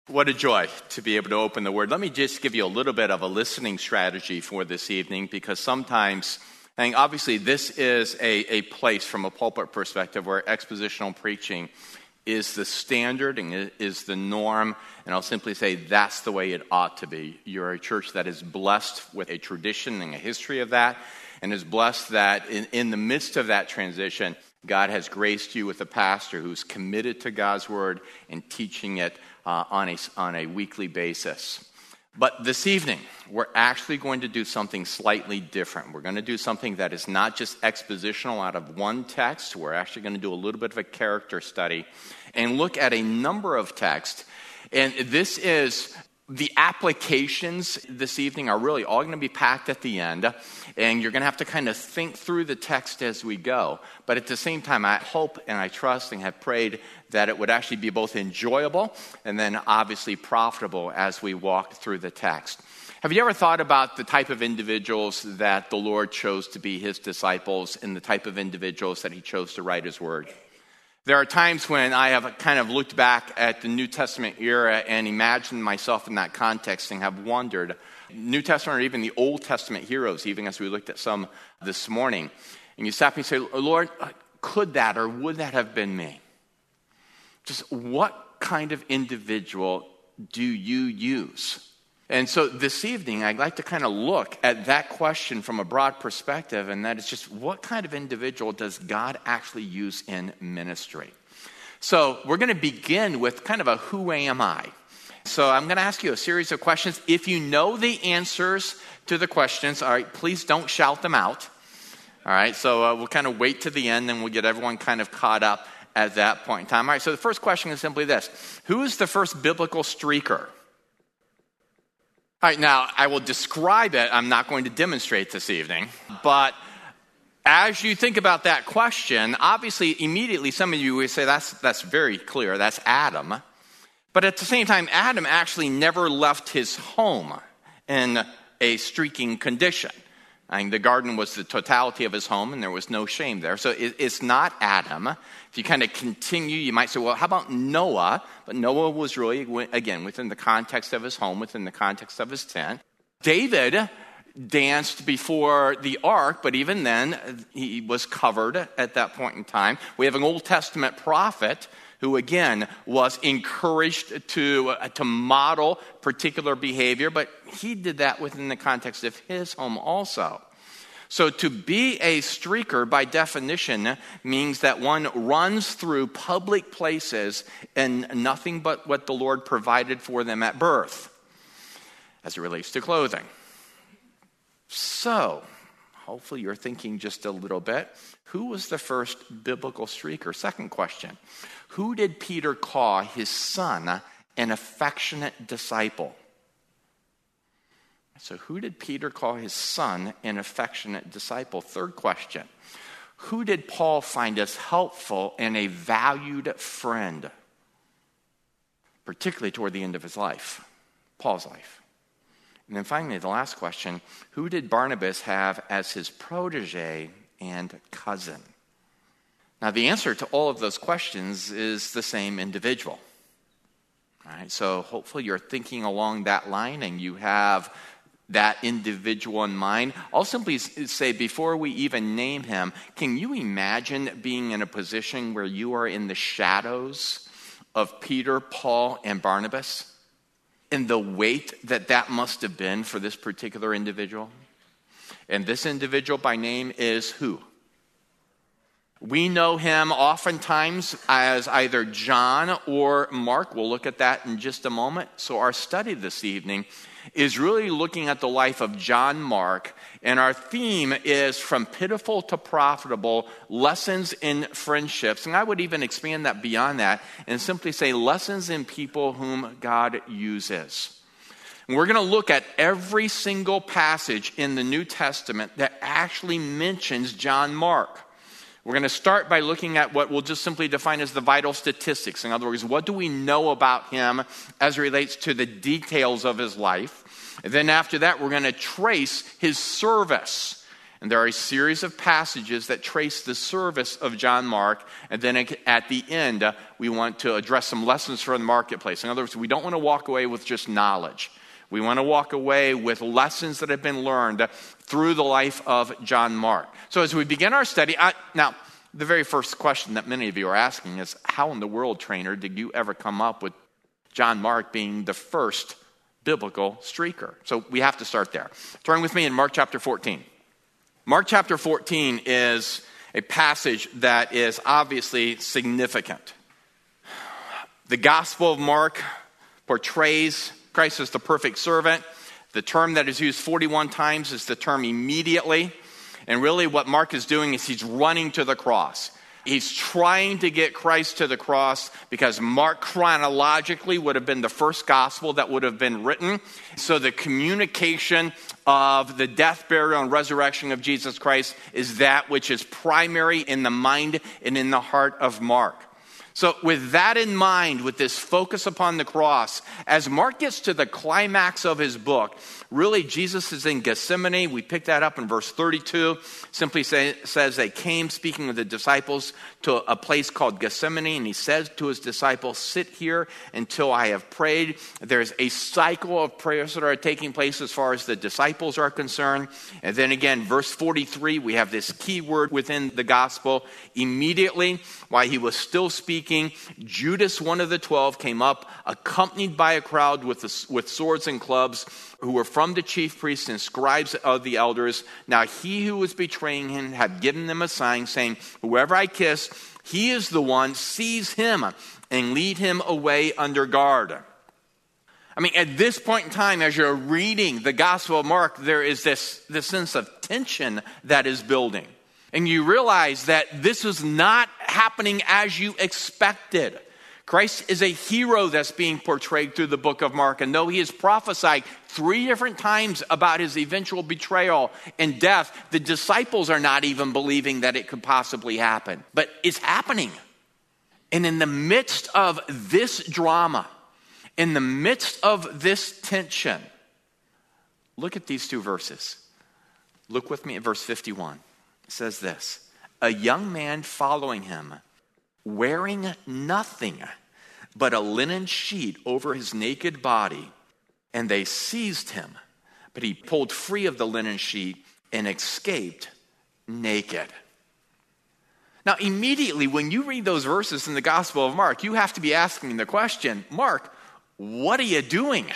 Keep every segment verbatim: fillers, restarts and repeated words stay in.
What a joy to be able to open the Word. Let me just give you a little bit of a listening strategy for this evening, because sometimes, I think obviously this is a, a place from a pulpit perspective where expositional preaching is the standard and is the norm, and I'll simply say that's the way it ought to be. You're a church that is blessed with a tradition and a history of that, and is blessed that in, in the midst of that transition, God has graced you with a pastor who's committed to God's Word and teaching it Uh, on a, on a weekly basis. But this evening, we're actually going to do something slightly different. We're going to do something that is not just expositional out of one text. We're actually going to do a little bit of a character study and look at a number of texts. And this is, the applications this evening are really all going to be packed at the end. And you're going to have to kind of think through the text as we go. But at the same time, I hope and I trust and have prayed that it would actually be both enjoyable and then obviously profitable as we walk through the text. Have you ever thought about the type of individuals that the Lord chose to be his disciples and the type of individuals that he chose to write his word? There are times when I have kind of looked back at the New Testament era and imagined myself in that context and have wondered, New Testament or even the Old Testament heroes, even as we looked at some this morning. And you stop and you say, Lord, could that or would that have been me? Just what kind of individual do you use? And so this evening, I'd like to kind of look at that question from a broad perspective, and that is just what kind of individual does God actually use in ministry? So we're going to begin with kind of a who am I? So I'm going to ask you a series of questions. If you know the answers to the questions, all right, please don't shout them out. All right, so uh, we'll kind of wait to the end, and we'll get everyone kind of caught up at that point in time. All right, so the first question is simply this. Who is the first biblical streaker? All right, now, I will describe it. I'm not going to demonstrate this evening. But as you think about that question, obviously, immediately, some of you would say, that's, that's very clear. That's Adam. But at the same time, Adam actually never left his home in a streaking condition. I mean, the garden was the totality of his home, and there was no shame there. So it, it's not Adam. If you kind of continue, you might say, well, how about Noah? But Noah was really, again, within the context of his home, within the context of his tent. David danced before the ark, but even then, he was covered at that point in time. We have an Old Testament prophet who, again, was encouraged to, uh, to model particular behavior, but he did that within the context of his home also. So to be a streaker, by definition, means that one runs through public places and nothing but what the Lord provided for them at birth, as it relates to clothing. So, hopefully you're thinking just a little bit. Who was the first biblical streaker? Second question. Who did Peter call his son, an affectionate disciple? So who did Peter call his son, an affectionate disciple? Third question. Who did Paul find as helpful and a valued friend? Particularly toward the end of his life, Paul's life. And then finally, the last question. Who did Barnabas have as his protege and cousin? Now, the answer to all of those questions is the same individual. All right, so hopefully you're thinking along that line and you have that individual in mind. I'll simply say, before we even name him, can you imagine being in a position where you are in the shadows of Peter, Paul, and Barnabas? And the weight that that must have been for this particular individual? And this individual by name is who? We know him oftentimes as either John or Mark. We'll look at that in just a moment. So our study this evening is really looking at the life of John Mark. And our theme is from pitiful to profitable, lessons in friendships. And I would even expand that beyond that and simply say lessons in people whom God uses. And we're going to look at every single passage in the New Testament that actually mentions John Mark. We're going to start by looking at what we'll just simply define as the vital statistics. In other words, what do we know about him as it relates to the details of his life? And then after that, we're going to trace his service And there are a series of passages that trace the service of John Mark. And then at the end, uh, we want to address some lessons for the marketplace. In other words, we don't want to walk away with just knowledge. We want to walk away with lessons that have been learned through the life of John Mark. So as we begin our study, I, now, the very first question that many of you are asking is, how in the world, trainer, did you ever come up with John Mark being the first biblical streaker? So we have to start there. Turn with me in Mark chapter fourteen. Mark chapter fourteen is a passage that is obviously significant. The Gospel of Mark portrays Christ as the perfect servant. The term that is used forty-one times is the term immediately. And really what Mark is doing is he's running to the cross. He's trying to get Christ to the cross because Mark chronologically would have been the first gospel that would have been written. So the communication of the death, burial, and resurrection of Jesus Christ is that which is primary in the mind and in the heart of Mark. So with that in mind, with this focus upon the cross, as Mark gets to the climax of his book, really Jesus is in Gethsemane. We pick that up in verse thirty-two. Simply say, says they came, speaking of the disciples, to a place called Gethsemane. And he says to his disciples, sit here until I have prayed. There's a cycle of prayers that are taking place as far as the disciples are concerned. And then again, verse forty-three, we have this key word within the gospel. Immediately, while he was still speaking, Judas, one of the twelve, came up, accompanied by a crowd with, the, with swords and clubs, who were from the chief priests and scribes of the elders. Now he who was betraying him had given them a sign, saying, whoever I kiss, he is the one, seize him and lead him away under guard. I mean, at this point in time, as you're reading the Gospel of Mark, there is this, this sense of tension that is building. And you realize that this is not happening as you expected. Christ is a hero that's being portrayed through the book of Mark. And though he is prophesied three different times about his eventual betrayal and death, the disciples are not even believing that it could possibly happen. But it's happening. And in the midst of this drama, in the midst of this tension, look at these two verses. Look with me at verse fifty-one. It says this, a young man following him, wearing nothing but a linen sheet over his naked body, and they seized him, but he pulled free of the linen sheet and escaped naked. Now, immediately when you read those verses in the Gospel of Mark, you have to be asking the question, Mark, what are you doing?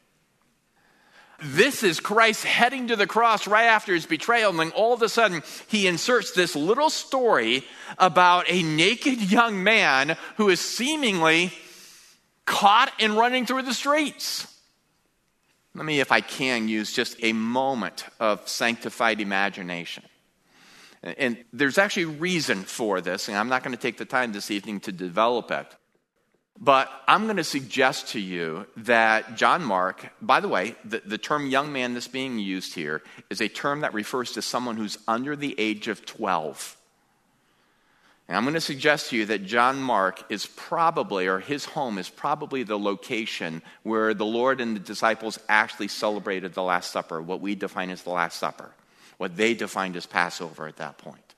This is Christ heading to the cross right after his betrayal, and then all of a sudden he inserts this little story about a naked young man who is seemingly caught and running through the streets. Let me, if I can, use just a moment of sanctified imagination. And there's actually reason for this, and I'm not going to take the time this evening to develop it. But I'm going to suggest to you that John Mark, by the way, the, the term young man that's being used here is a term that refers to someone who's under the age of twelve. And I'm going to suggest to you that John Mark is probably, or his home is probably the location where the Lord and the disciples actually celebrated the Last Supper, what we define as the Last Supper, what they defined as Passover at that point.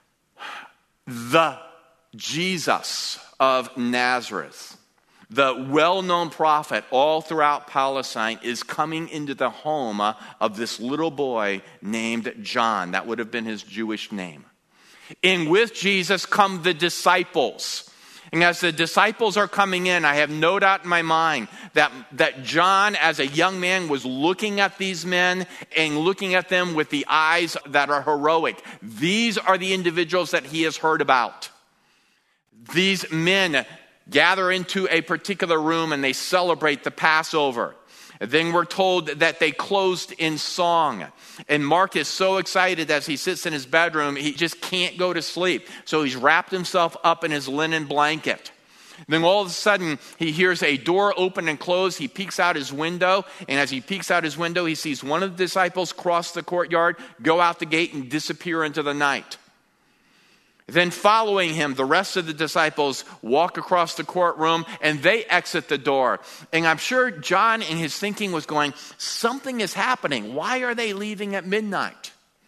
The Jesus of Nazareth, the well-known prophet all throughout Palestine, is coming into the home of this little boy named John. That would have been his Jewish name. And with Jesus come the disciples. And as the disciples are coming in, I have no doubt in my mind that, that John, as a young man, was looking at these men and looking at them with the eyes that are heroic. These are the individuals that he has heard about. These men gather into a particular room and they celebrate the Passover. And then we're told that they closed in song. And Mark is so excited as he sits in his bedroom, he just can't go to sleep. So he's wrapped himself up in his linen blanket. Then all of a sudden, he hears a door open and close. He peeks out his window. And as he peeks out his window, he sees one of the disciples cross the courtyard, go out the gate, and disappear into the night. Then following him, the rest of the disciples walk across the courtroom and they exit the door. And I'm sure John in his thinking was going, something is happening. Why are they leaving at midnight?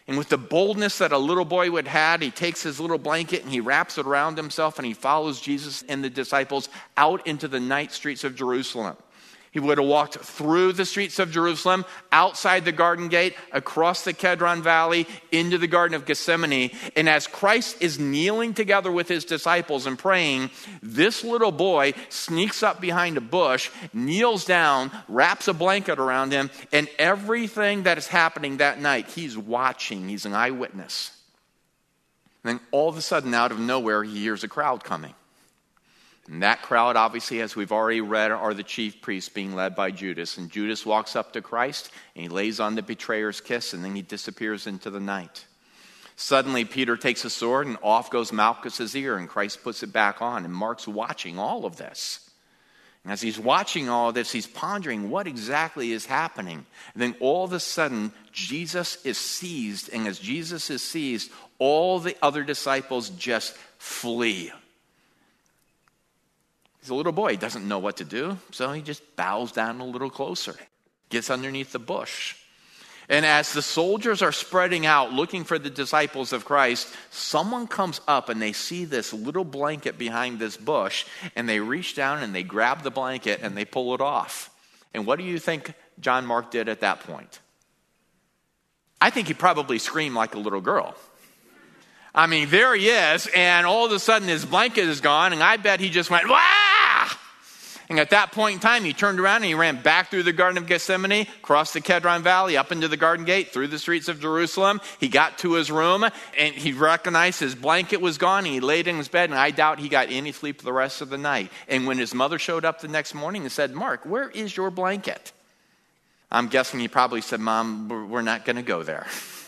And with the boldness that a little boy would have, he takes his little blanket and he wraps it around himself and he follows Jesus and the disciples out into the night streets of Jerusalem. He would have walked through the streets of Jerusalem, outside the garden gate, across the Kedron Valley, into the Garden of Gethsemane. And as Christ is kneeling together with his disciples and praying, this little boy sneaks up behind a bush, kneels down, wraps a blanket around him, and everything that is happening that night, he's watching. He's an eyewitness. And then all of a sudden, out of nowhere, he hears a crowd coming. And that crowd, obviously, as we've already read, are the chief priests being led by Judas. And Judas walks up to Christ, and he lays on the betrayer's kiss, and then he disappears into the night. Suddenly, Peter takes a sword, and off goes Malchus's ear, and Christ puts it back on. And Mark's watching all of this. And as he's watching all of this, he's pondering what exactly is happening. And then all of a sudden, Jesus is seized. And as Jesus is seized, all the other disciples just flee. He's a little boy. He doesn't know what to do, so he just bows down a little closer, gets underneath the bush. And as the soldiers are spreading out looking for the disciples of Christ, someone comes up and they see this little blanket behind this bush, and they reach down and they grab the blanket and they pull it off. And what do you think John Mark did at that point? I think he probably screamed like a little girl. I mean, there he is, and all of a sudden his blanket is gone, and I bet he just went, "Wah!" And at that point in time, he turned around and he ran back through the Garden of Gethsemane, crossed the Kedron Valley, up into the Garden Gate, through the streets of Jerusalem. He got to his room, and he recognized his blanket was gone, and he laid in his bed, and I doubt he got any sleep the rest of the night. And when his mother showed up the next morning and said, "Mark, where is your blanket?" I'm guessing he probably said, "Mom, we're not going to go there."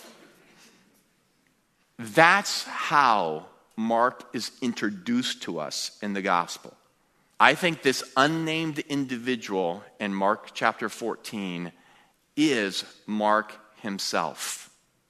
That's how Mark is introduced to us in the gospel. I think this unnamed individual in Mark chapter fourteen is Mark himself,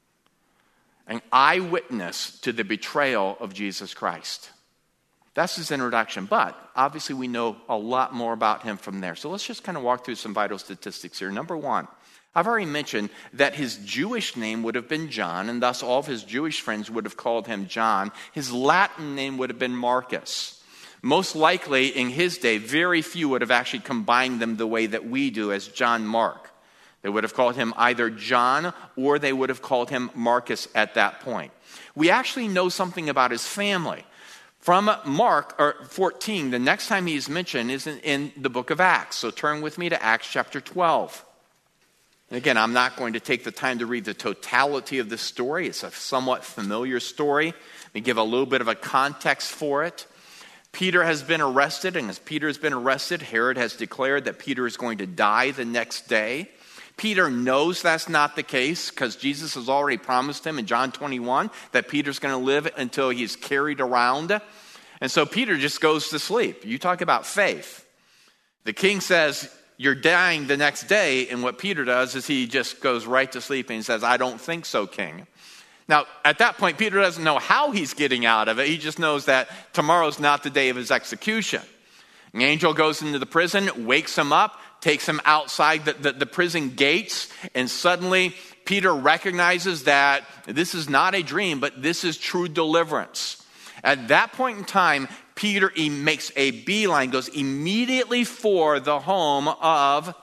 an eyewitness to the betrayal of Jesus Christ. That's his introduction, but obviously we know a lot more about him from there. So let's just kind of walk through some vital statistics here. Number one, I've already mentioned that his Jewish name would have been John, and thus all of his Jewish friends would have called him John. His Latin name would have been Marcus. Most likely, in his day, very few would have actually combined them the way that we do as John Mark. They would have called him either John or they would have called him Marcus at that point. We actually know something about his family. From Mark or fourteen, the next time he's mentioned is in, in the book of Acts. So turn with me to Acts chapter twelve. And again, I'm not going to take the time to read the totality of this story. It's a somewhat familiar story. Let me give a little bit of a context for it. Peter has been arrested, and as Peter has been arrested, Herod has declared that Peter is going to die the next day. Peter knows that's not the case because Jesus has already promised him in John twenty-one that Peter's going to live until he's carried around. And so Peter just goes to sleep. You talk about faith. The king says, "You're dying the next day," and what Peter does is he just goes right to sleep and he says, "I don't think so, king." Now, at that point, Peter doesn't know how he's getting out of it. He just knows that tomorrow's not the day of his execution. An angel goes into the prison, wakes him up, takes him outside the, the, the prison gates, and suddenly Peter recognizes that this is not a dream, but this is true deliverance. At that point in time, Peter he makes a beeline, goes immediately for the home of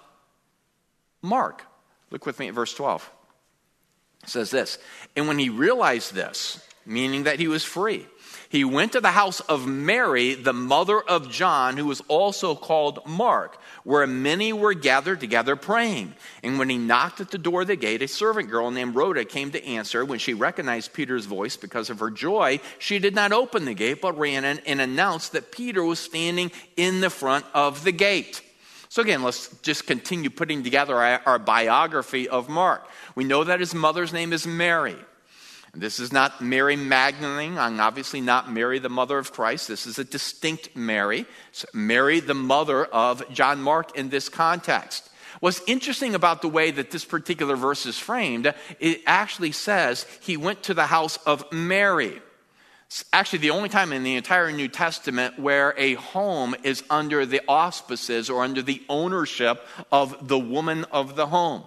Mark. Look with me at verse twelve. It says this, "And when he realized this," meaning that he was free, "he went to the house of Mary, the mother of John, who was also called Mark, where many were gathered together praying. And when he knocked at the door of the gate, a servant girl named Rhoda came to answer. When she recognized Peter's voice because of her joy, she did not open the gate, but ran in and announced that Peter was standing in the front of the gate." So again, let's just continue putting together our, our biography of Mark. We know that his mother's name is Mary. This is not Mary Magdalene, and obviously not Mary, the mother of Christ. This is a distinct Mary. So Mary, the mother of John Mark in this context. What's interesting about the way that this particular verse is framed, it actually says he went to the house of Mary. It's actually the only time in the entire New Testament where a home is under the auspices or under the ownership of the woman of the home.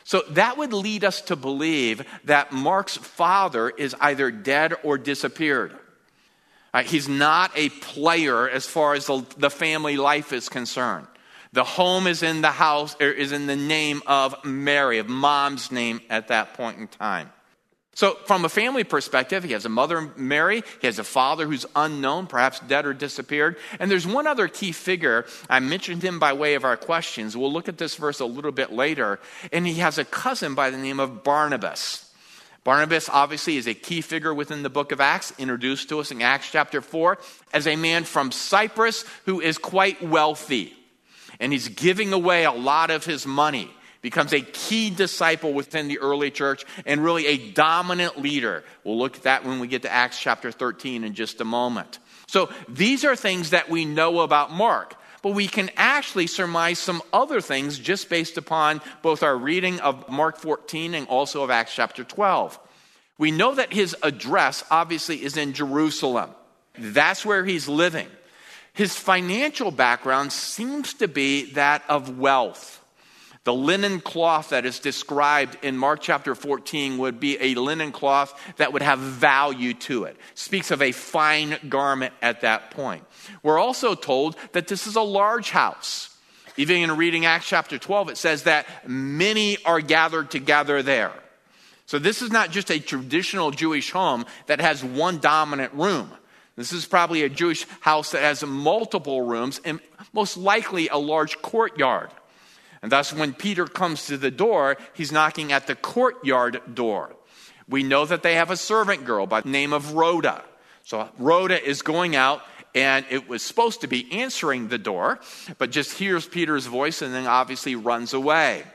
So that would lead us to believe that Mark's father is either dead or disappeared. Uh, he's not a player as far as the, the family life is concerned. The home is in the house, or is in the name of Mary, of mom's name at that point in time. So from a family perspective, he has a mother, Mary. He has a father who's unknown, perhaps dead or disappeared. And there's one other key figure. I mentioned him by way of our questions. We'll look at this verse a little bit later. And he has a cousin by the name of Barnabas. Barnabas obviously is a key figure within the book of Acts, introduced to us in Acts chapter four as a man from Cyprus who is quite wealthy. And he's giving away a lot of his money. Becomes a key disciple within the early church and really a dominant leader. We'll look at that when we get to Acts chapter thirteen in just a moment. So these are things that we know about Mark. But we can actually surmise some other things just based upon both our reading of Mark fourteen and also of Acts chapter twelve. We know that his address obviously is in Jerusalem. That's where he's living. His financial background seems to be that of wealth. The linen cloth that is described in Mark chapter fourteen would be a linen cloth that would have value to it. Speaks of a fine garment at that point. We're also told that this is a large house. Even in reading Acts chapter twelve, it says that many are gathered together there. So this is not just a traditional Jewish home that has one dominant room. This is probably a Jewish house that has multiple rooms and most likely a large courtyard. And thus, when Peter comes to the door, he's knocking at the courtyard door. We know that they have a servant girl by the name of Rhoda. So Rhoda is going out, and it was supposed to be answering the door, but just hears Peter's voice and then obviously runs away.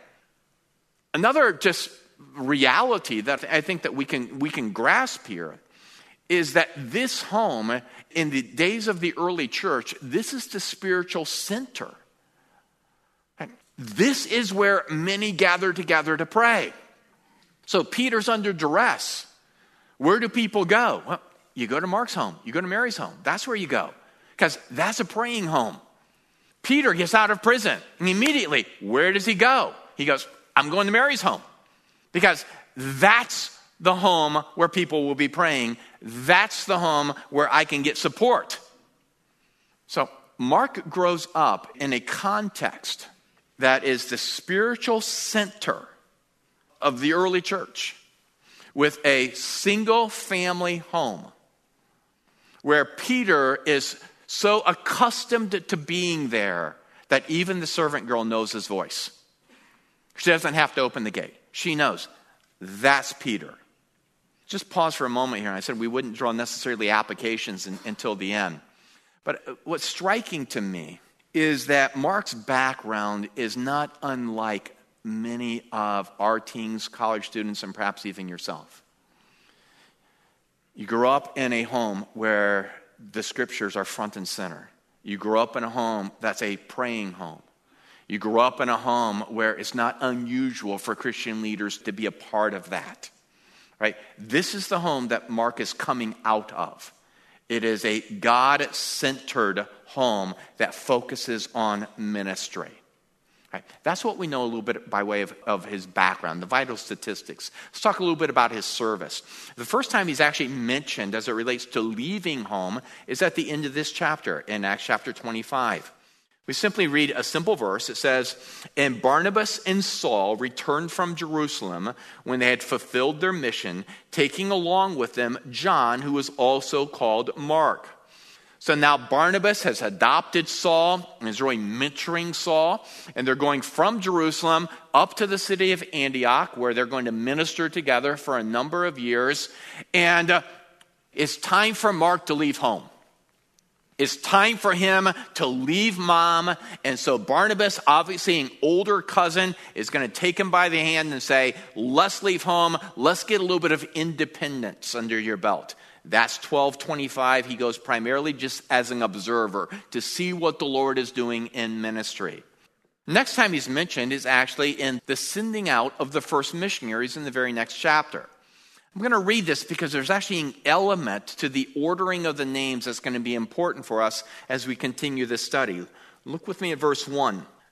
Another just reality that I think that we can we can grasp here is that this home, in the days of the early church, this is the spiritual center. This is where many gather together to pray. So Peter's under duress. Where do people go? Well, you go to Mark's home. You go to Mary's home. That's where you go. Because that's a praying home. Peter gets out of prison. And immediately, where does he go? He goes, I'm going to Mary's home. Because that's the home where people will be praying. That's the home where I can get support. So Mark grows up in a context that is the spiritual center of the early church with a single family home where Peter is so accustomed to being there that even the servant girl knows his voice. She doesn't have to open the gate. She knows that's Peter. Just pause for a moment here. I said we wouldn't draw necessarily applications in, until the end. But what's striking to me is that Mark's background is not unlike many of our teens, college students, and perhaps even yourself. You grew up in a home where the scriptures are front and center. You grew up in a home that's a praying home. You grew up in a home where it's not unusual for Christian leaders to be a part of that. Right? This is the home that Mark is coming out of. It is a God-centered home that focuses on ministry. Right? That's what we know a little bit by way of, of his background, the vital statistics. Let's talk a little bit about his service. The first time he's actually mentioned as it relates to leaving home is at the end of this chapter in Acts chapter twenty-five. We simply read a simple verse. It says, and Barnabas and Saul returned from Jerusalem when they had fulfilled their mission, taking along with them John, who was also called Mark. So now Barnabas has adopted Saul and is really mentoring Saul. And they're going from Jerusalem up to the city of Antioch, where they're going to minister together for a number of years. And uh, it's time for Mark to leave home. It's time for him to leave mom. And so Barnabas, obviously an older cousin, is going to take him by the hand and say, let's leave home. Let's get a little bit of independence under your belt. That's twelve twenty-five. He goes primarily just as an observer to see what the Lord is doing in ministry. Next time he's mentioned is actually in the sending out of the first missionaries in the very next chapter. I'm going to read this because there's actually an element to the ordering of the names that's going to be important for us as we continue this study. Look with me at verse one.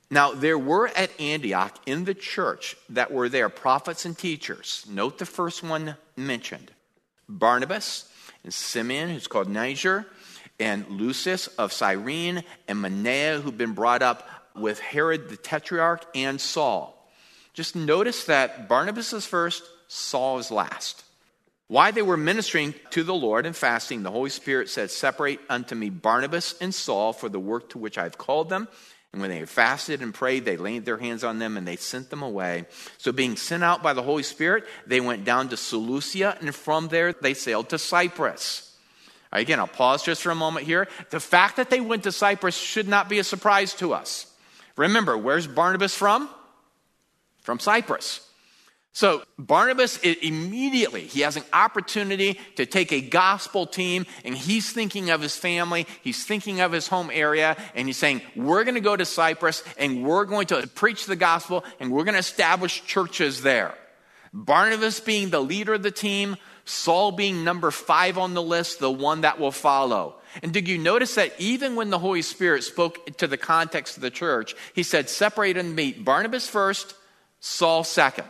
Now, there were at Antioch in the church that were there prophets and teachers. Note the first one mentioned. Barnabas and Simeon, who's called Niger, and Lucius of Cyrene, and Manaen, who'd been brought up with Herod the Tetrarch, and Saul. Just notice that Barnabas is first, Saul is last. While they were ministering to the Lord and fasting, the Holy Spirit said, "Separate unto me Barnabas and Saul for the work to which I have called them." And when they had fasted and prayed, they laid their hands on them and they sent them away. So being sent out by the Holy Spirit, they went down to Seleucia, and from there they sailed to Cyprus. Right, again, I'll pause just for a moment here. The fact that they went to Cyprus should not be a surprise to us. Remember, where's Barnabas from? From Cyprus. So Barnabas, immediately, he has an opportunity to take a gospel team, and he's thinking of his family, he's thinking of his home area, and he's saying, we're going to go to Cyprus, and we're going to preach the gospel, and we're going to establish churches there. Barnabas being the leader of the team, Saul being number five on the list, the one that will follow. And did you notice that even when the Holy Spirit spoke to the context of the church, he said, separate and meet Barnabas first, Saul second.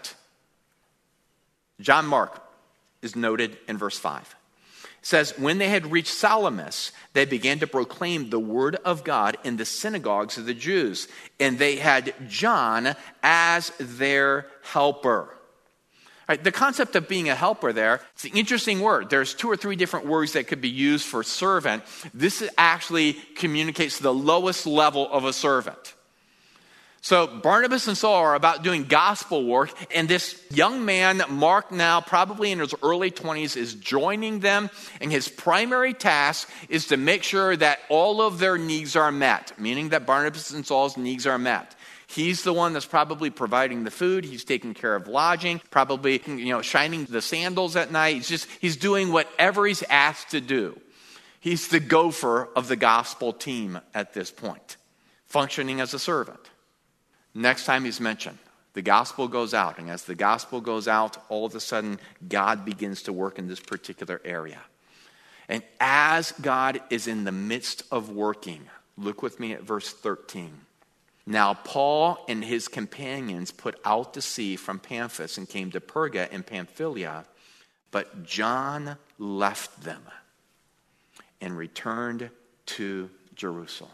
John Mark is noted in verse five. It says, when they had reached Salamis, they began to proclaim the word of God in the synagogues of the Jews. And they had John as their helper. All right, the concept of being a helper there, it's an interesting word. There's two or three different words that could be used for servant. This actually communicates the lowest level of a servant. So Barnabas and Saul are about doing gospel work, and this young man, Mark, now probably in his early twenties, is joining them, and his primary task is to make sure that all of their needs are met, meaning that Barnabas and Saul's needs are met. He's the one that's probably providing the food. He's taking care of lodging, probably, you know, shining the sandals at night. He's just, he's doing whatever he's asked to do. He's the gopher of the gospel team at this point, functioning as a servant. Next time he's mentioned, the gospel goes out. And as the gospel goes out, all of a sudden, God begins to work in this particular area. And as God is in the midst of working, look with me at verse thirteen. Now Paul and his companions put out to sea from Pamphus and came to Perga in Pamphylia, but John left them and returned to Jerusalem.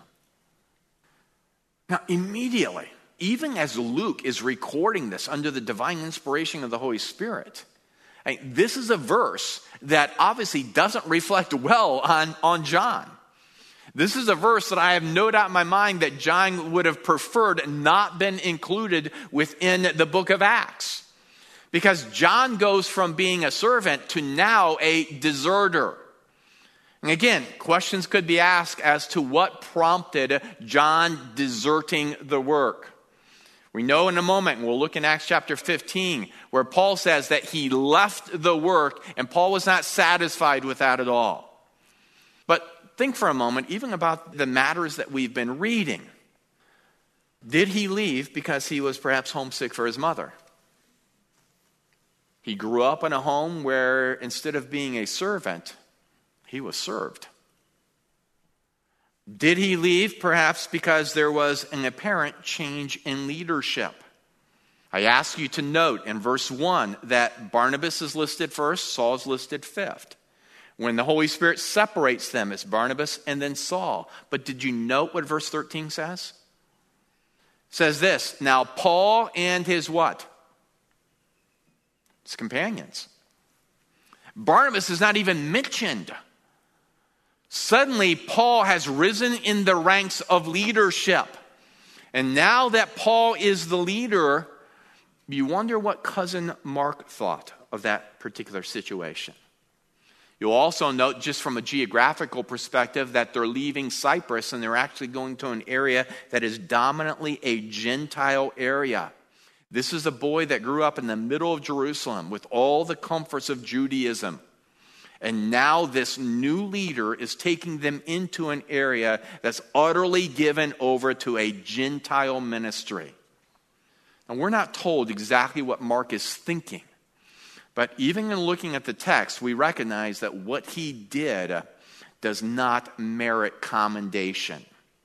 Now immediately, even as Luke is recording this under the divine inspiration of the Holy Spirit, I mean, this is a verse that obviously doesn't reflect well on, on John. This is a verse that I have no doubt in my mind that John would have preferred not been included within the book of Acts. Because John goes from being a servant to now a deserter. And again, questions could be asked as to what prompted John deserting the work. We know in a moment, and we'll look in Acts chapter fifteen, where Paul says that he left the work, and Paul was not satisfied with that at all. But think for a moment, even about the matters that we've been reading. Did he leave because he was perhaps homesick for his mother? He grew up in a home where instead of being a servant, he was served. Did he leave perhaps because there was an apparent change in leadership? I ask you to note in verse one that Barnabas is listed first, Saul is listed fifth. When the Holy Spirit separates them, it's Barnabas and then Saul. But did you note what verse thirteen says? It says this, now Paul and his what? His companions. Barnabas is not even mentioned. Suddenly, Paul has risen in the ranks of leadership. And now that Paul is the leader, you wonder what cousin Mark thought of that particular situation. You'll also note, just from a geographical perspective, that they're leaving Cyprus and they're actually going to an area that is dominantly a Gentile area. This is a boy that grew up in the middle of Jerusalem with all the comforts of Judaism. And now this new leader is taking them into an area that's utterly given over to a Gentile ministry. And we're not told exactly what Mark is thinking. But even in looking at the text, we recognize that what he did does not merit commendation.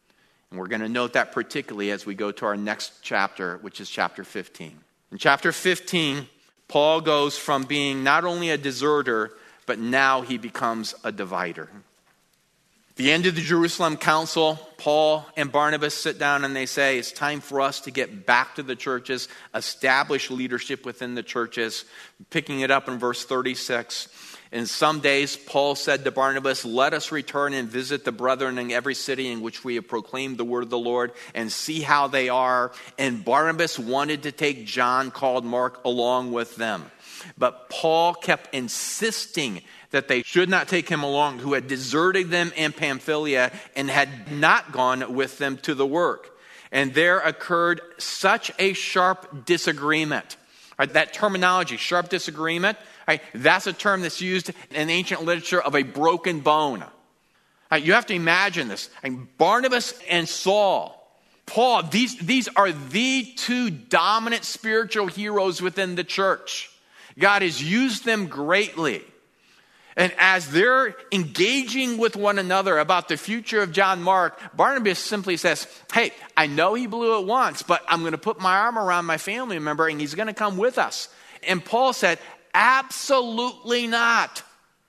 And we're going to note that particularly as we go to our next chapter, which is chapter fifteen. In chapter fifteen, Paul goes from being not only a deserter, but now he becomes a divider. At the end of the Jerusalem Council, Paul and Barnabas sit down and they say, it's time for us to get back to the churches, establish leadership within the churches. Picking it up in verse thirty-six. In some days, Paul said to Barnabas, let us return and visit the brethren in every city in which we have proclaimed the word of the Lord and see how they are. And Barnabas wanted to take John, called Mark, along with them. But Paul kept insisting that they should not take him along, who had deserted them in Pamphylia and had not gone with them to the work. And there occurred such a sharp disagreement. Right, that terminology, sharp disagreement, right, that's a term that's used in ancient literature of a broken bone. Right, you have to imagine this. Right, Barnabas and Saul, Paul, these, these are the two dominant spiritual heroes within the church. God has used them greatly. And as they're engaging with one another about the future of John Mark, Barnabas simply says, hey, I know he blew it once, but I'm going to put my arm around my family member and he's going to come with us. And Paul said, absolutely not.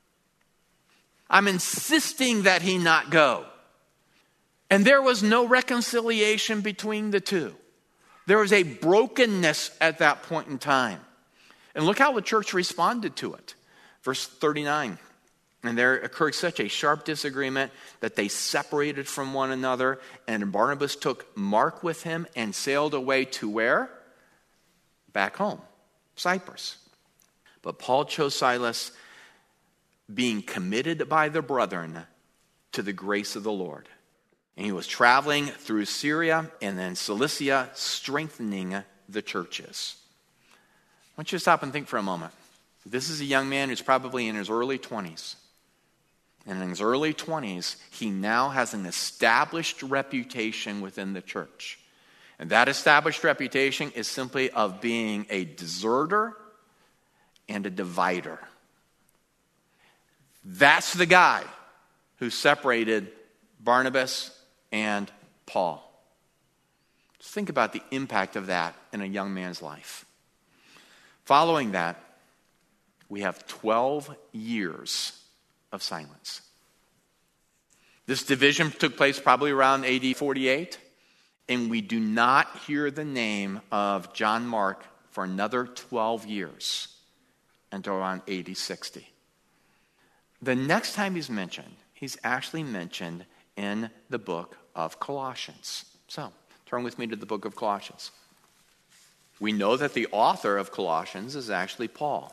I'm insisting that he not go. And there was no reconciliation between the two. There was a brokenness at that point in time. And look how the church responded to it. Verse thirty-nine, and there occurred such a sharp disagreement that they separated from one another, and Barnabas took Mark with him and sailed away to where? Back home, Cyprus. But Paul chose Silas, being committed by the brethren to the grace of the Lord. And he was traveling through Syria and then Cilicia, strengthening the churches. I want you to stop and think for a moment. This is a young man who's probably in his early twenties. And in his early twenties, he now has an established reputation within the church. And that established reputation is simply of being a deserter and a divider. That's the guy who separated Barnabas and Paul. Just think about the impact of that in a young man's life. Following that, we have twelve years of silence. This division took place probably around A D forty-eight, and we do not hear the name of John Mark for another twelve years until around A D sixty. The next time he's mentioned, he's actually mentioned in the book of Colossians. So, turn with me to the book of Colossians. We know that the author of Colossians is actually Paul.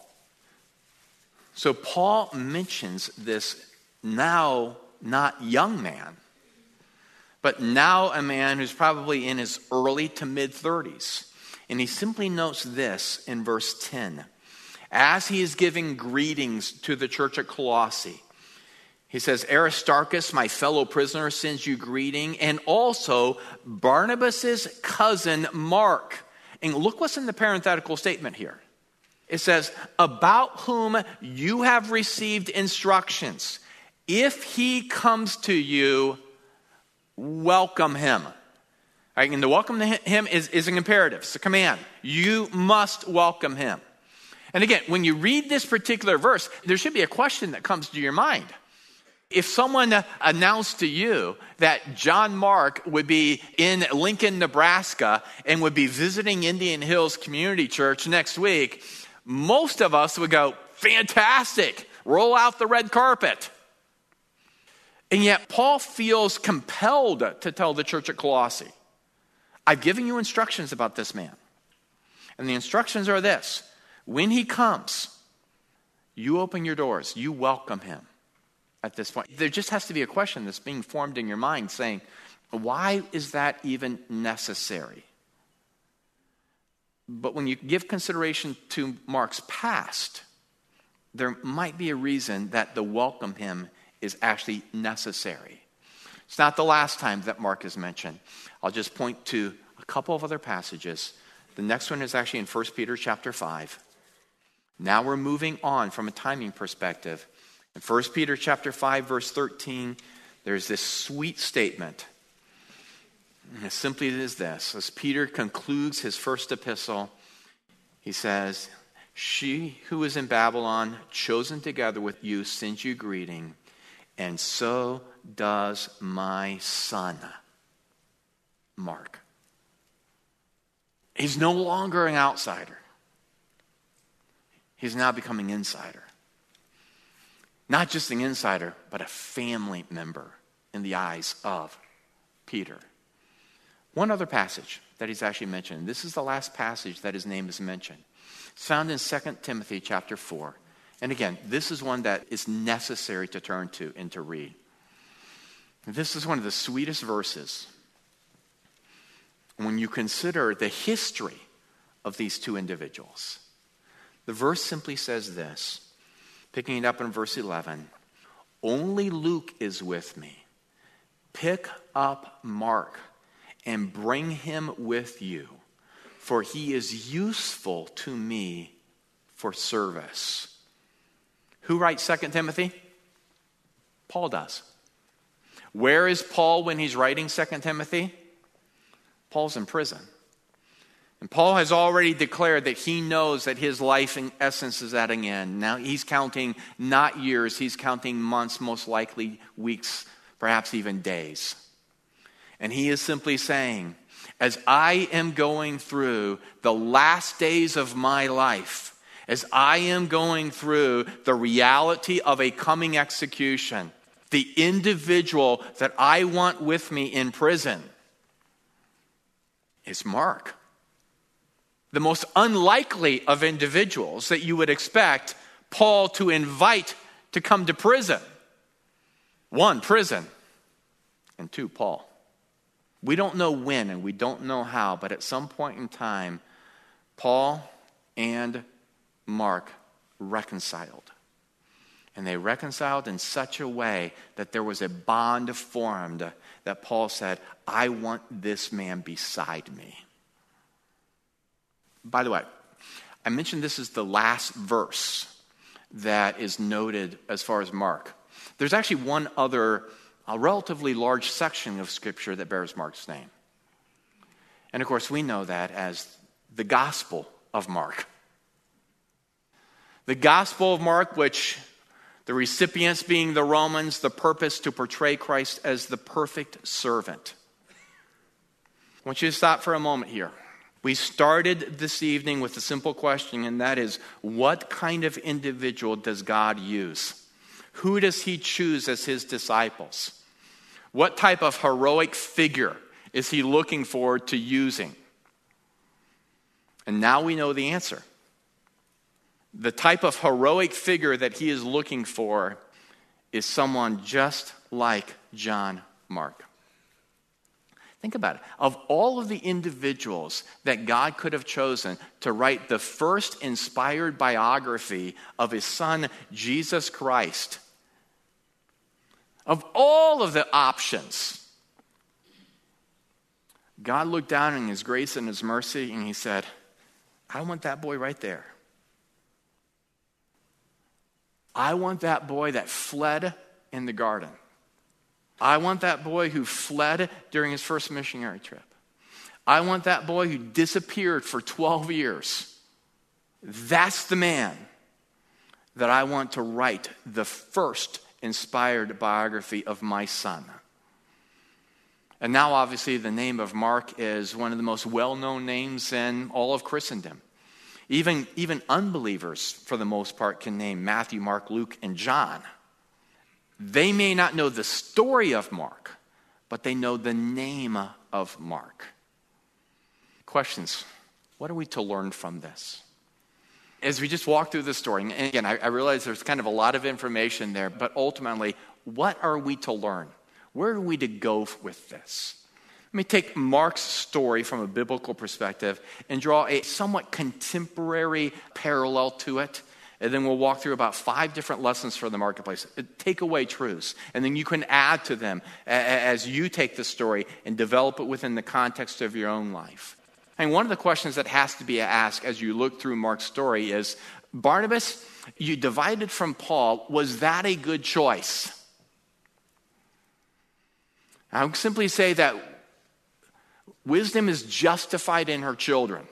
So Paul mentions this now not young man, but now a man who's probably in his early to mid-thirties. And he simply notes this in verse ten. As he is giving greetings to the church at Colossae, he says, Aristarchus, my fellow prisoner, sends you greeting, and also Barnabas' cousin Mark. And look what's in the parenthetical statement here. It says, about whom you have received instructions. If he comes to you, welcome him. Right, and the welcome to him is, is an imperative. It's a command. You must welcome him. And again, when you read this particular verse, there should be a question that comes to your mind. If someone announced to you that John Mark would be in Lincoln, Nebraska, and would be visiting Indian Hills Community Church next week, most of us would go, fantastic, roll out the red carpet. And yet Paul feels compelled to tell the church at Colossae, I've given you instructions about this man. And the instructions are this. When he comes, you open your doors, you welcome him. At this point, there just has to be a question that's being formed in your mind saying, why is that even necessary? But when you give consideration to Mark's past, there might be a reason that the welcome him is actually necessary. It's not the last time that Mark is mentioned. I'll just point to a couple of other passages. The next one is actually in First Peter chapter five. Now we're moving on from a timing perspective. In First Peter chapter five, verse thirteen, there's this sweet statement. as simply as this. As Peter concludes his first epistle, he says, she who is in Babylon, chosen together with you, sends you greeting, and so does my son, Mark. He's no longer an outsider. He's now becoming insider. Not just an insider, but a family member in the eyes of Peter. One other passage that he's actually mentioned. This is the last passage that his name is mentioned. It's found in Second Timothy chapter four. And again, this is one that is necessary to turn to and to read. This is one of the sweetest verses when you consider the history of these two individuals. The verse simply says this, picking it up in verse eleven, only Luke is with me. Pick up Mark and bring him with you, for he is useful to me for service. Who writes Second Timothy? Paul does. Where is Paul when he's writing Second Timothy? Paul's in prison. And Paul has already declared that he knows that his life in essence is at an end. Now he's counting not years, he's counting months, most likely weeks, perhaps even days. And he is simply saying, as I am going through the last days of my life, as I am going through the reality of a coming execution, the individual that I want with me in prison is Mark. The most unlikely of individuals that you would expect Paul to invite to come to prison. One, prison. And two, Paul. We don't know when and we don't know how, but at some point in time, Paul and Mark reconciled. And they reconciled in such a way that there was a bond formed that Paul said, I want this man beside me. By the way, I mentioned this is the last verse that is noted as far as Mark. There's actually one other, a relatively large section of Scripture that bears Mark's name. And of course, we know that as the Gospel of Mark. The Gospel of Mark, which the recipients being the Romans, the purpose to portray Christ as the perfect servant. I want you to stop for a moment here. We started this evening with a simple question, and that is, what kind of individual does God use? Who does he choose as his disciples? What type of heroic figure is he looking forward to using? And now we know the answer. The type of heroic figure that he is looking for is someone just like John Mark. Think about it. Of all of the individuals that God could have chosen to write the first inspired biography of his son, Jesus Christ, of all of the options, God looked down in his grace and his mercy and he said, I want that boy right there. I want that boy that fled in the garden. I want that boy who fled during his first missionary trip. I want that boy who disappeared for twelve years. That's the man that I want to write the first inspired biography of my son. And now, obviously, the name of Mark is one of the most well-known names in all of Christendom. Even, even unbelievers, for the most part, can name Matthew, Mark, Luke, and John. They may not know the story of Mark, but they know the name of Mark. Questions. What are we to learn from this? As we just walk through the story, and again, I, I realize there's kind of a lot of information there, but ultimately, what are we to learn? Where are we to go with this? Let me take Mark's story from a biblical perspective and draw a somewhat contemporary parallel to it. And then we'll walk through about five different lessons for the marketplace. Take away truths. And then you can add to them as you take the story and develop it within the context of your own life. And one of the questions that has to be asked as you look through Mark's story is, Barnabas, you divided from Paul. Was that a good choice? I would simply say that Wisdom is justified in her children.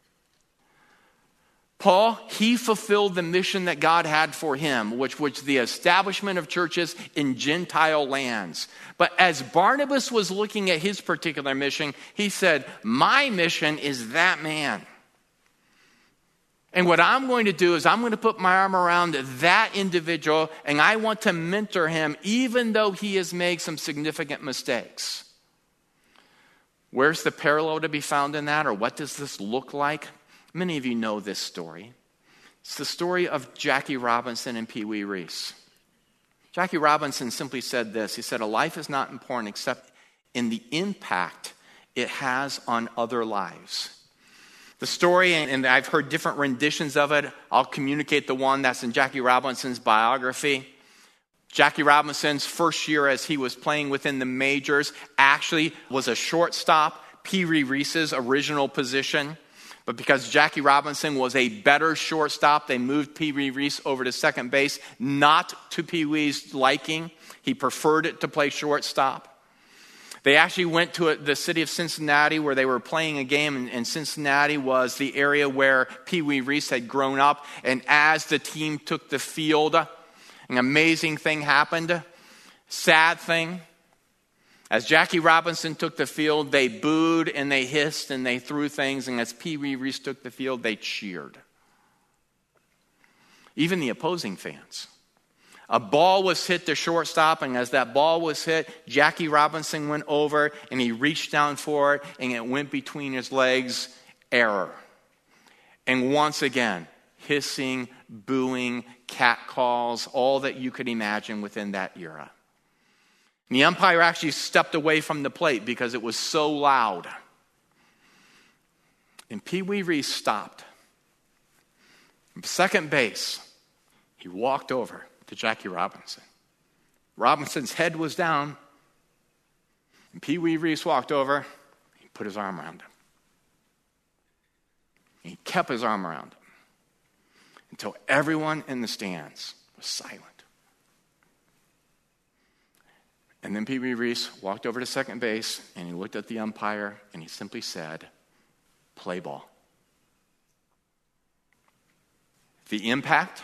Paul, he fulfilled the mission that God had for him, which was the establishment of churches in Gentile lands. But as Barnabas was looking at his particular mission, he said, my mission is that man. And what I'm going to do is I'm going to put my arm around that individual, and I want to mentor him even though he has made some significant mistakes. Where's the parallel to be found in that, or what does this look like? Many of you know this story. It's the story of Jackie Robinson and Pee Wee Reese. Jackie Robinson simply said this. He said, a life is not important except in the impact it has on other lives. The story, and I've heard different renditions of it. I'll communicate the one that's in Jackie Robinson's biography. Jackie Robinson's first year as he was playing within the majors actually was a shortstop, Pee Wee Reese's original position. But because Jackie Robinson was a better shortstop, they moved Pee Wee Reese over to second base, not to Pee Wee's liking. He preferred it to play shortstop. They actually went to the city of Cincinnati where they were playing a game, and Cincinnati was the area where Pee Wee Reese had grown up. And as the team took the field, an amazing thing happened, sad thing. As Jackie Robinson took the field, they booed and they hissed and they threw things. And as Pee Wee Reese took the field, they cheered. Even the opposing fans. A ball was hit to shortstop, and as that ball was hit, Jackie Robinson went over and he reached down for it, and it went between his legs. Error. And once again, hissing, booing, catcalls, all that you could imagine within that era. And the umpire actually stepped away from the plate because it was so loud. And Pee Wee Reese stopped. From second base, he walked over to Jackie Robinson. Robinson's head was down. And Pee Wee Reese walked over. He put his arm around him. And he kept his arm around him until everyone in the stands was silent. And then Pee Wee Reese walked over to second base, and he looked at the umpire, and he simply said, play ball. The impact?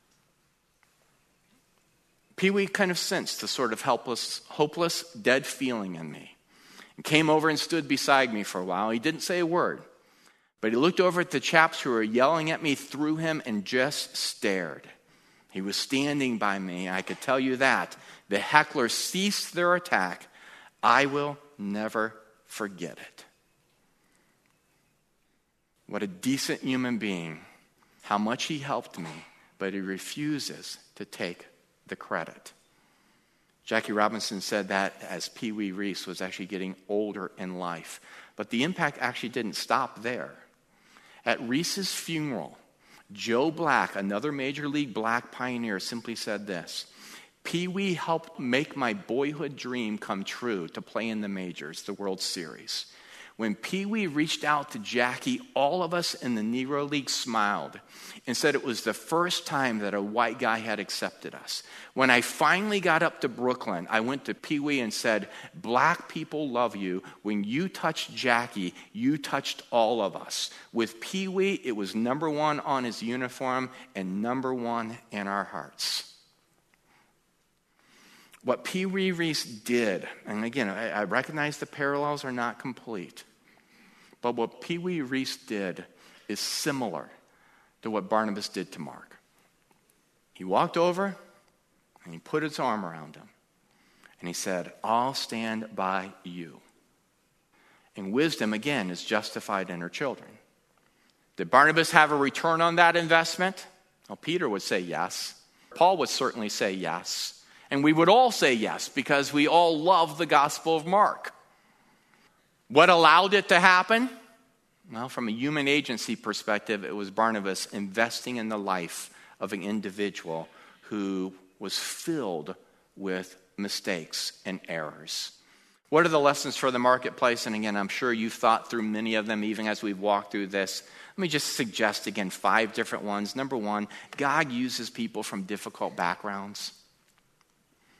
Pee Wee kind of sensed the sort of helpless, hopeless, dead feeling in me. And came over and stood beside me for a while. He didn't say a word, but he looked over at the chaps who were yelling at me through him and just stared. He was standing by me. I could tell you that. The hecklers ceased their attack. I will never forget it. What a decent human being. How much he helped me, but he refuses to take the credit. Jackie Robinson said that as Pee Wee Reese was actually getting older in life. But the impact actually didn't stop there. At Reese's funeral, Joe Black, another Major League Black pioneer, simply said this: Pee Wee helped make my boyhood dream come true to play in the majors, the World Series. When Pee Wee reached out to Jackie, all of us in the Negro League smiled and said it was the first time that a white guy had accepted us. When I finally got up to Brooklyn, I went to Pee Wee and said, black people love you. When you touched Jackie, you touched all of us. With Pee Wee, it was number one on his uniform and number one in our hearts. What Pee Wee Reese did, and again, I, I recognize the parallels are not complete, but what Pee Wee Reese did is similar to what Barnabas did to Mark. He walked over and he put his arm around him and he said, I'll stand by you. And wisdom, again, is justified in her children. Did Barnabas have a return on that investment? Well, Peter would say yes. Paul would certainly say yes. And we would all say yes because we all love the Gospel of Mark. What allowed it to happen? Well, from a human agency perspective, it was Barnabas investing in the life of an individual who was filled with mistakes and errors. What are the lessons for the marketplace? And again, I'm sure you've thought through many of them even as we've walked through this. Let me just suggest again five different ones. Number one, God uses people from difficult backgrounds.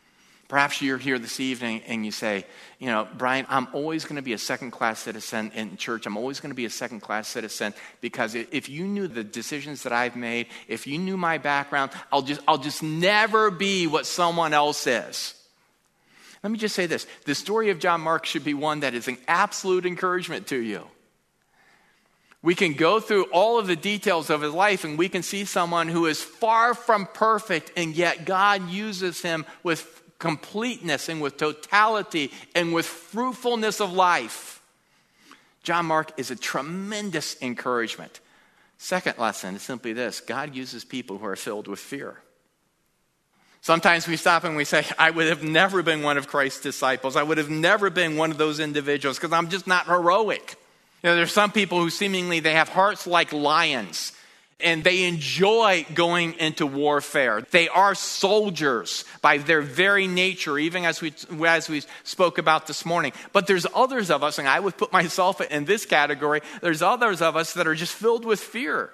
Perhaps you're here this evening and you say, you know, Brian, I'm always going to be a second-class citizen in church. I'm always going to be a second-class citizen because if you knew the decisions that I've made, if you knew my background, I'll just, I'll just never be what someone else is. Let me just say this. The story of John Mark should be one that is an absolute encouragement to you. We can go through all of the details of his life and we can see someone who is far from perfect, and yet God uses him with completeness and with totality and with fruitfulness of life. John Mark is a tremendous encouragement. Second lesson is simply this: God uses people who are filled with fear. Sometimes we stop and we say, I would have never been one of Christ's disciples. I would have never been one of those individuals because I'm just not heroic. You know, there's some people who seemingly they have hearts like lions and they enjoy going into warfare. They are soldiers by their very nature, even as we as we spoke about this morning. But there's others of us, and I would put myself in this category, there's others of us that are just filled with fear.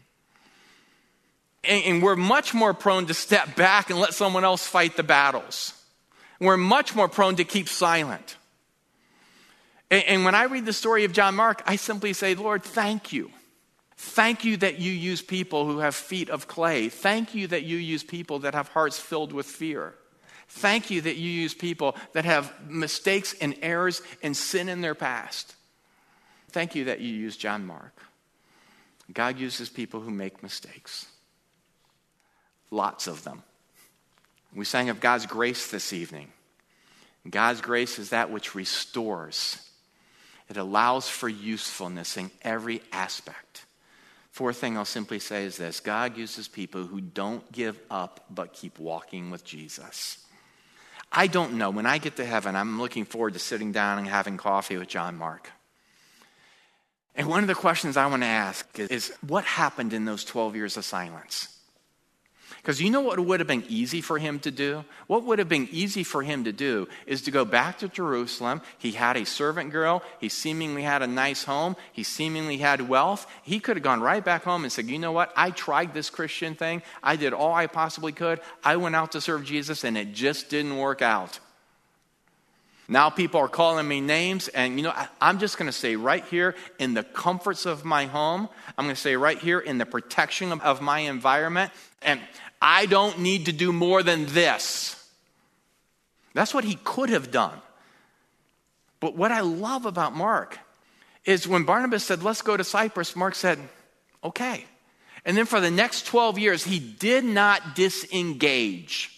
And, and we're much more prone to step back and let someone else fight the battles. We're much more prone to keep silent. And, and when I read the story of John Mark, I simply say, Lord, thank you. Thank you that you use people who have feet of clay. Thank you that you use people that have hearts filled with fear. Thank you that you use people that have mistakes and errors and sin in their past. Thank you that you use John Mark. God uses people who make mistakes. Lots of them. We sang of God's grace this evening. God's grace is that which restores. It allows for usefulness in every aspect. Fourth thing I'll simply say is this: God uses people who don't give up but keep walking with Jesus. I don't know. When I get to heaven, I'm looking forward to sitting down and having coffee with John Mark. And one of the questions I want to ask is, is what happened in those twelve years of silence? Because you know what would have been easy for him to do? What would have been easy for him to do is to go back to Jerusalem. He had a servant girl. He seemingly had a nice home. He seemingly had wealth. He could have gone right back home and said, you know what? I tried this Christian thing. I did all I possibly could. I went out to serve Jesus and it just didn't work out. Now people are calling me names, and you know, I, I'm just going to say right here in the comforts of my home, I'm going to say right here in the protection of, of my environment, and I don't need to do more than this. That's what he could have done. But what I love about Mark is when Barnabas said, let's go to Cyprus, Mark said, okay. And then for the next twelve years, he did not disengage.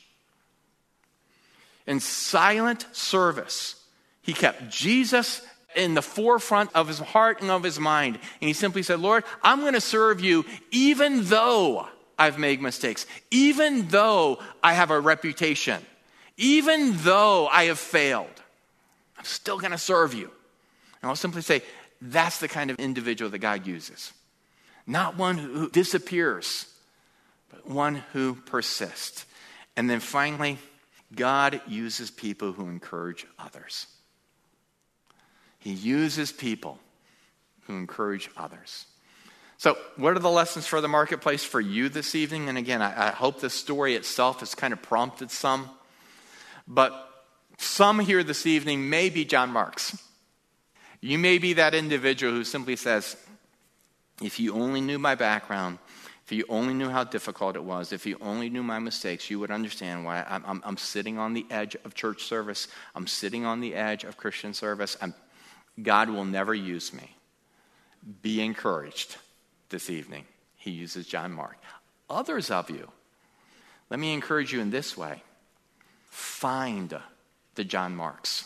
In silent service, he kept Jesus in the forefront of his heart and of his mind. And he simply said, Lord, I'm going to serve you even though I've made mistakes, even though I have a reputation, even though I have failed. I'm still going to serve you. And I'll simply say, that's the kind of individual that God uses. Not one who disappears, but one who persists. And then finally, God uses people who encourage others. He uses people who encourage others. So what are the lessons for the marketplace for you this evening? And again, I, I hope the story itself has kind of prompted some. But some here this evening may be John Marks. You may be that individual who simply says, if you only knew my background, if you only knew how difficult it was, if you only knew my mistakes, you would understand why I'm, I'm, I'm sitting on the edge of church service. I'm sitting on the edge of Christian service. I'm, God will never use me. Be encouraged this evening. He uses John Mark. Others of you, let me encourage you in this way. Find the John Marks.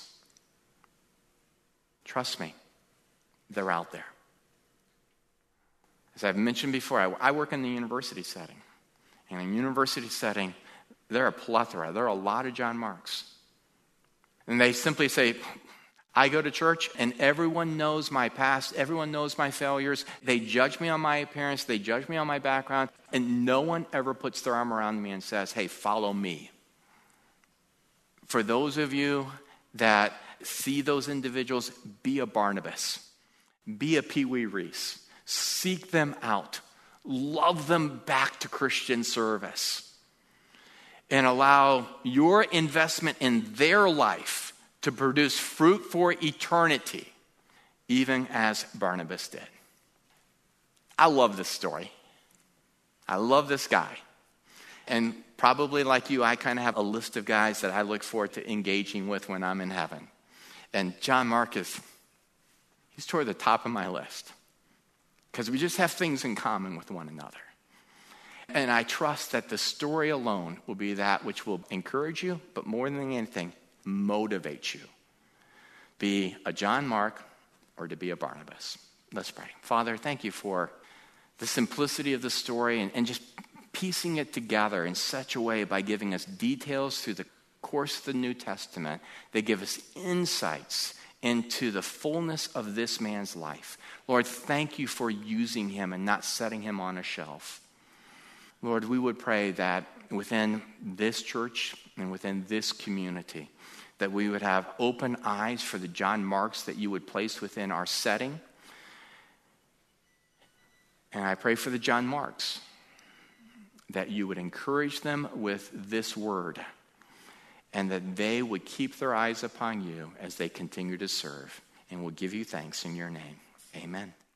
Trust me, they're out there. As I've mentioned before, I, I work in the university setting. And in a university setting, there are a plethora. There are a lot of John Marks. And they simply say, I go to church and everyone knows my past. Everyone knows my failures. They judge me on my appearance. They judge me on my background. And no one ever puts their arm around me and says, hey, follow me. For those of you that see those individuals, be a Barnabas. Be a Pee Wee Reese. Seek them out. Love them back to Christian service. and allow your investment in their life to produce fruit for eternity, even as Barnabas did. I love this story. I love this guy. And probably like you, I kind of have a list of guys that I look forward to engaging with when I'm in heaven. And John Mark is, he's toward the top of my list because we just have things in common with one another. And I trust that the story alone will be that which will encourage you, but more than anything, motivate you. Be a John Mark or to be a Barnabas. Let's pray. Father, thank you for the simplicity of the story and, and just piecing it together in such a way by giving us details through the course of the New Testament that give us insights into the fullness of this man's life. Lord, thank you for using him and not setting him on a shelf. Lord, we would pray that within this church and within this community, that we would have open eyes for the John Marks that you would place within our setting. And I pray for the John Marks, that you would encourage them with this word, and that they would keep their eyes upon you as they continue to serve, and will give you thanks in your name. Amen.